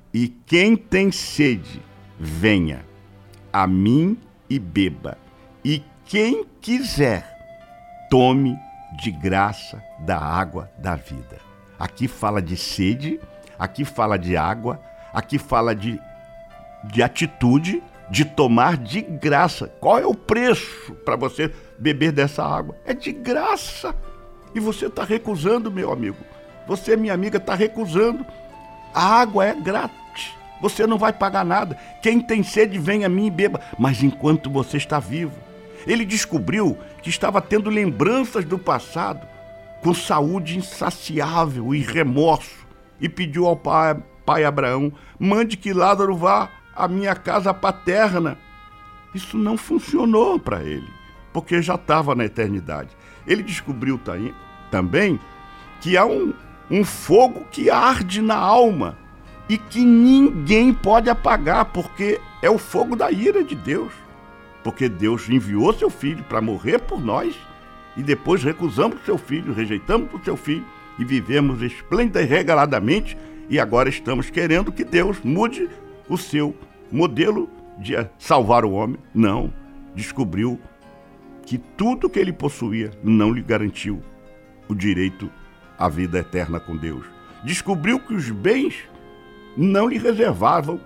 E quem tem sede, venha a mim e beba. E quem quiser, tome de graça da água da vida. Aqui fala de sede, aqui fala de água, aqui fala de, de atitude, de tomar de graça. Qual é o preço para você beber dessa água? É de graça. E você está recusando, meu amigo. Você, minha amiga, está recusando. A água é grátis. Você não vai pagar nada. Quem tem sede, vem a mim e beba. Mas enquanto você está vivo. Ele descobriu que estava tendo lembranças do passado, com saúde insaciável e remorso. E pediu ao pai, pai Abraão, mande que Lázaro vá à minha casa paterna. Isso não funcionou para ele, porque já estava na eternidade. Ele descobriu também que há um, um fogo que arde na alma e que ninguém pode apagar, porque é o fogo da ira de Deus. Porque Deus enviou seu filho para morrer por nós e depois recusamos seu filho, rejeitamos o seu filho e vivemos esplêndida e regaladamente, e agora estamos querendo que Deus mude o seu modelo de salvar o homem. Não, descobriu que tudo que ele possuía não lhe garantiu o direito à vida eterna com Deus. Descobriu que os bens não lhe reservavam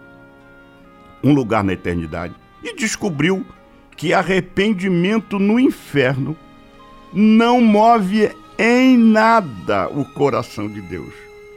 um lugar na eternidade. E descobriu que arrependimento no inferno não move em nada o coração de Deus.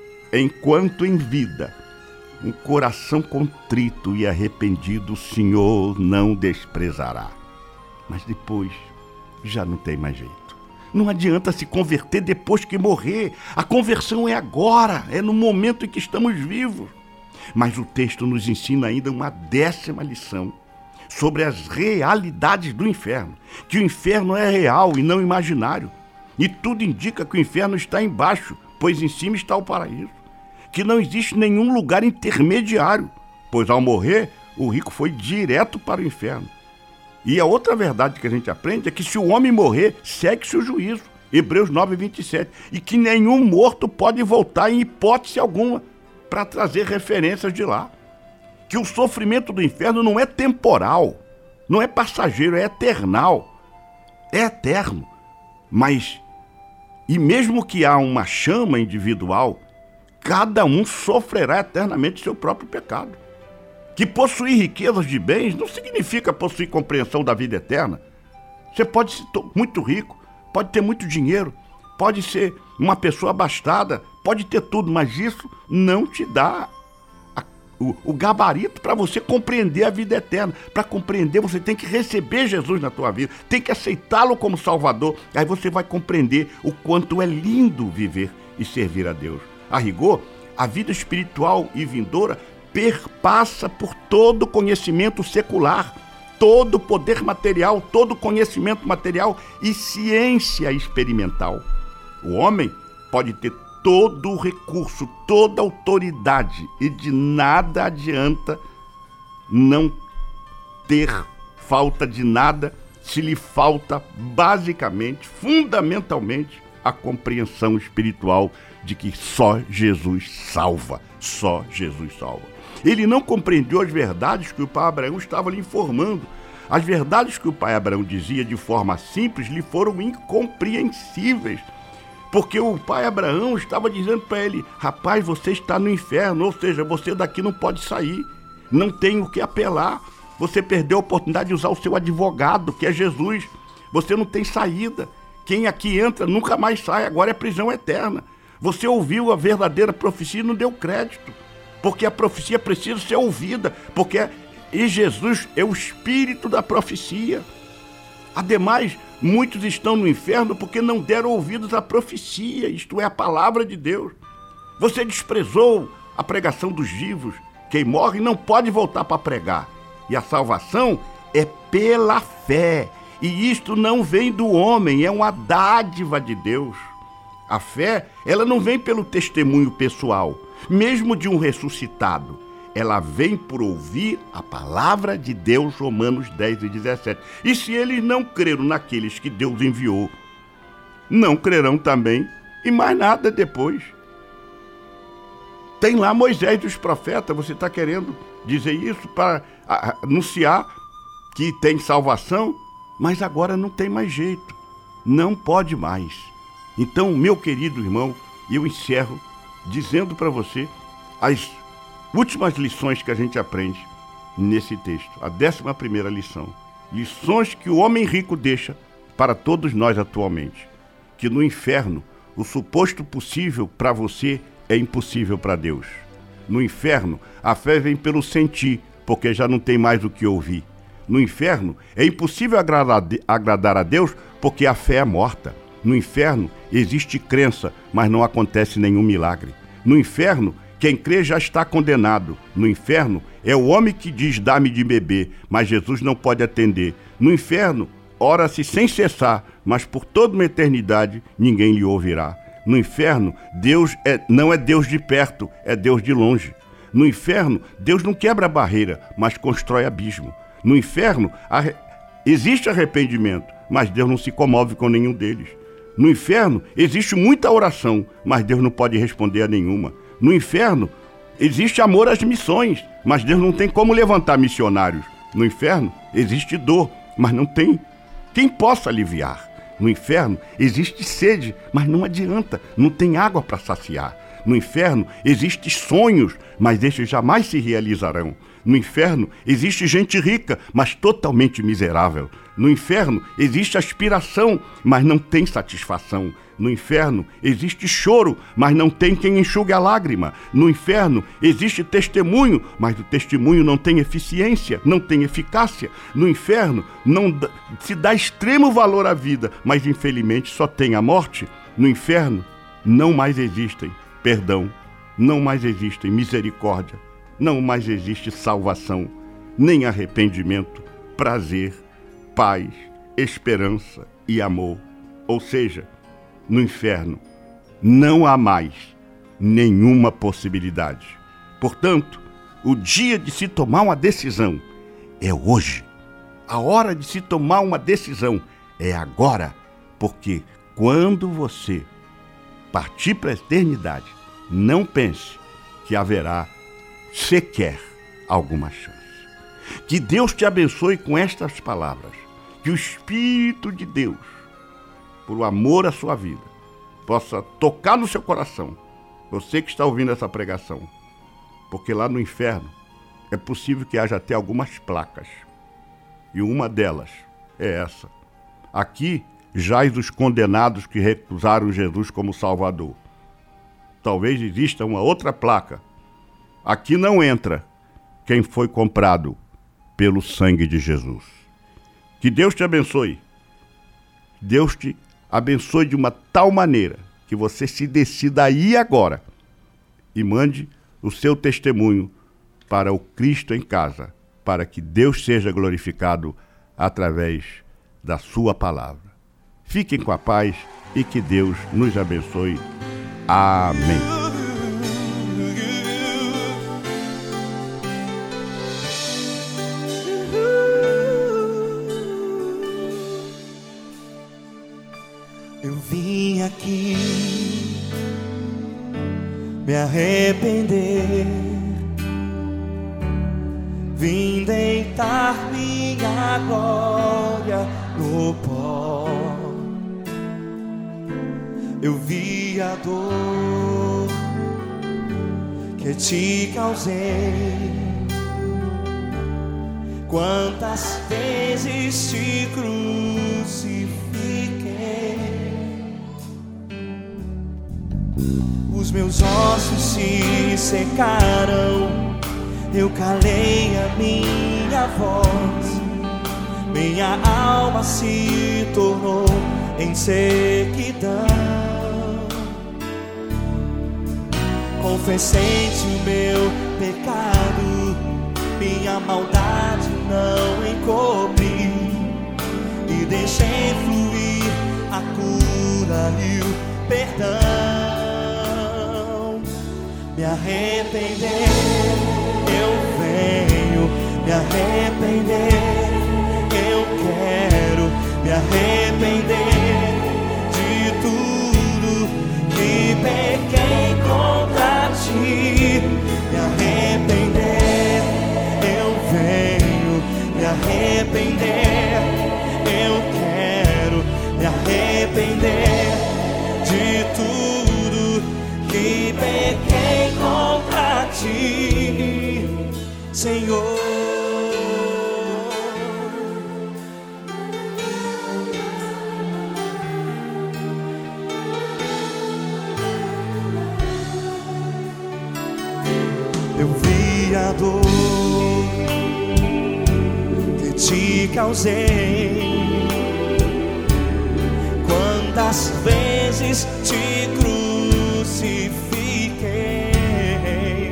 Enquanto em vida, um coração contrito e arrependido o Senhor não desprezará. Mas depois já não tem mais jeito. Não adianta se converter depois que morrer. A conversão é agora, é no momento em que estamos vivos. Mas o texto nos ensina ainda uma décima lição sobre as realidades do inferno. Que o inferno é real e não imaginário. E tudo indica que o inferno está embaixo, pois em cima está o paraíso. Que não existe nenhum lugar intermediário, pois ao morrer, o rico foi direto para o inferno. E a outra verdade que a gente aprende é que se o homem morrer, segue-se o juízo. Hebreus nove, vinte e sete. E que nenhum morto pode voltar em hipótese alguma para trazer referências de lá. Que o sofrimento do inferno não é temporal, não é passageiro, é eternal. É eterno. Mas, e mesmo que há uma chama individual, cada um sofrerá eternamente seu próprio pecado. Que possuir riquezas de bens não significa possuir compreensão da vida eterna. Você pode ser muito rico, pode ter muito dinheiro, pode ser uma pessoa abastada, pode ter tudo, mas isso não te dá a, o, o gabarito para você compreender a vida eterna. Para compreender, você tem que receber Jesus na tua vida, tem que aceitá-lo como Salvador. Aí você vai compreender o quanto é lindo viver e servir a Deus. A rigor, a vida espiritual e vindoura perpassa por todo conhecimento secular, todo poder material, todo conhecimento material e ciência experimental. O homem pode ter todo o recurso, toda a autoridade, e de nada adianta não ter falta de nada se lhe falta basicamente, fundamentalmente, a compreensão espiritual de que só Jesus salva, só Jesus salva. Ele não compreendeu as verdades que o pai Abraão estava lhe informando. As verdades que o pai Abraão dizia de forma simples lhe foram incompreensíveis. Porque o pai Abraão estava dizendo para ele, rapaz, você está no inferno, ou seja, você daqui não pode sair, não tem o que apelar. Você perdeu a oportunidade de usar o seu advogado, que é Jesus. Você não tem saída. Quem aqui entra nunca mais sai, agora é prisão eterna. Você ouviu a verdadeira profecia e não deu crédito. Porque a profecia precisa ser ouvida, porque e Jesus é o espírito da profecia. Ademais, muitos estão no inferno porque não deram ouvidos à profecia, isto é, a palavra de Deus. Você desprezou a pregação dos vivos. Quem morre não pode voltar para pregar. E a salvação é pela fé. E isto não vem do homem, é uma dádiva de Deus. A fé, ela não vem pelo testemunho pessoal, mesmo de um ressuscitado. Ela vem por ouvir a palavra de Deus, Romanos dez e dezessete. E se eles não creram naqueles que Deus enviou, não crerão também em mais nada depois. Tem lá Moisés e os profetas. Você está querendo dizer isso para anunciar que tem salvação, mas agora não tem mais jeito. Não pode mais. Então, meu querido irmão, eu encerro dizendo para você as últimas lições que a gente aprende nesse texto. A décima primeira lição. Lições que o homem rico deixa para todos nós atualmente. Que no inferno, o suposto possível para você é impossível para Deus. No inferno, a fé vem pelo sentir, porque já não tem mais o que ouvir. No inferno, é impossível agradar a Deus, porque a fé é morta. No inferno, existe crença, mas não acontece nenhum milagre. No inferno, quem crê já está condenado. No inferno, é o homem que diz, dá-me de beber, mas Jesus não pode atender. No inferno, ora-se sem cessar, mas por toda uma eternidade, ninguém lhe ouvirá. No inferno, Deus é, não é Deus de perto, é Deus de longe. No inferno, Deus não quebra barreira, mas constrói abismo. No inferno, arre... existe arrependimento, mas Deus não se comove com nenhum deles. No inferno, existe muita oração, mas Deus não pode responder a nenhuma. No inferno, existe amor às missões, mas Deus não tem como levantar missionários. No inferno, existe dor, mas não tem quem possa aliviar. No inferno, existe sede, mas não adianta, não tem água para saciar. No inferno, existem sonhos, mas estes jamais se realizarão. No inferno, existe gente rica, mas totalmente miserável. No inferno, existe aspiração, mas não tem satisfação. No inferno, existe choro, mas não tem quem enxugue a lágrima. No inferno, existe testemunho, mas o testemunho não tem eficiência, não tem eficácia. No inferno, não se dá extremo valor à vida, mas infelizmente só tem a morte. No inferno, não mais existem perdão, não mais existem misericórdia, não mais existe salvação, nem arrependimento, prazer, paz, esperança e amor. Ou seja, no inferno não há mais nenhuma possibilidade. Portanto, o dia de se tomar uma decisão é hoje. A hora de se tomar uma decisão é agora, porque quando você partir para a eternidade, não pense que haverá sequer alguma chance. Que Deus te abençoe com estas palavras. Que o Espírito de Deus, por amor à sua vida, possa tocar no seu coração. Você que está ouvindo essa pregação. Porque lá no inferno é possível que haja até algumas placas. E uma delas é essa. Aqui jaz os condenados que recusaram Jesus como Salvador. Talvez exista uma outra placa. Aqui não entra quem foi comprado pelo sangue de Jesus. Que Deus te abençoe. Deus te abençoe de uma tal maneira que você se decida aí agora e mande o seu testemunho para o Cristo em Casa, para que Deus seja glorificado através da sua palavra. Fiquem com a paz e que Deus nos abençoe. Amém. Eu vim aqui me arrepender, vim deitar minha glória no pó. Eu vi a dor que te causei, quantas vezes te crucifiquei. Os meus ossos se secaram, eu calei a minha voz, minha alma se tornou em sequidão. Confessei-te o meu pecado, minha maldade não encobri, e deixei fluir a cura e o perdão. Me arrepender, eu venho me arrepender, eu quero me arrepender de tudo que pequei contra ti. arrepender. Eu quero me arrepender de tudo que pequei contra ti, Senhor. Eu vi a dor que te causei, quantas vezes te crucifiquei.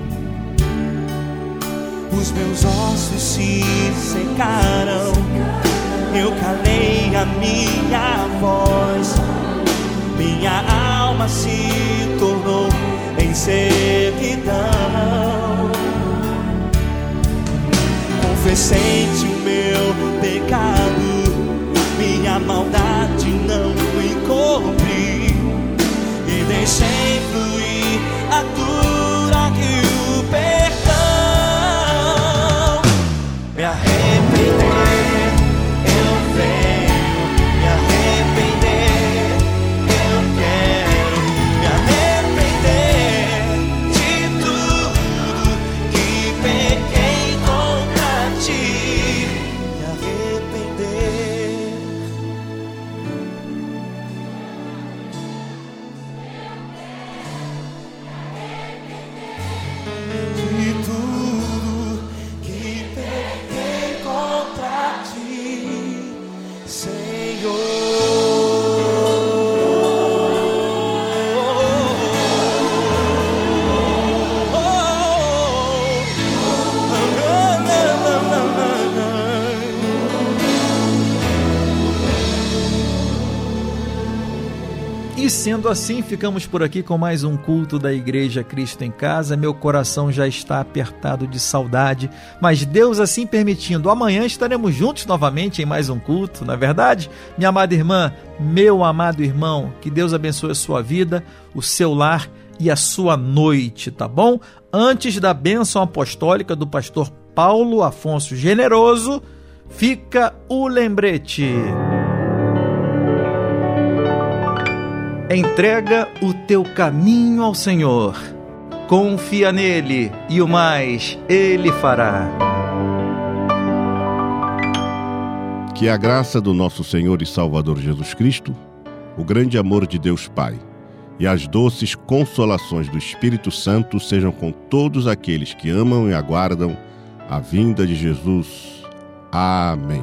Os meus ossos se secaram, eu calei a minha voz, minha alma se tornou em servidão. Confessei-te o meu pecado, minha maldade não encobri, e deixei fluir a cura e o perdão. Me arrepender, eu venho me arrepender. Eu quero me arrepender de tudo que pequei contra ti. Me arrepender. De tudo que pequei contra ti, Senhor. E sendo assim, ficamos por aqui com mais um culto da Igreja Cristo em Casa. Meu coração já está apertado de saudade, mas Deus assim permitindo, amanhã estaremos juntos novamente em mais um culto, não é verdade? Minha amada irmã, meu amado irmão, que Deus abençoe a sua vida, o seu lar e a sua noite, tá bom? Antes da bênção apostólica do pastor Paulo Afonso Generoso, fica o lembrete. Entrega o teu caminho ao Senhor, confia nele e o mais ele fará. Que a graça do nosso Senhor e Salvador Jesus Cristo, o grande amor de Deus Pai e as doces consolações do Espírito Santo sejam com todos aqueles que amam e aguardam a vinda de Jesus. Amém.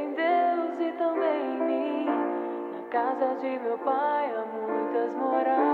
Casa de meu pai há muitas moradas.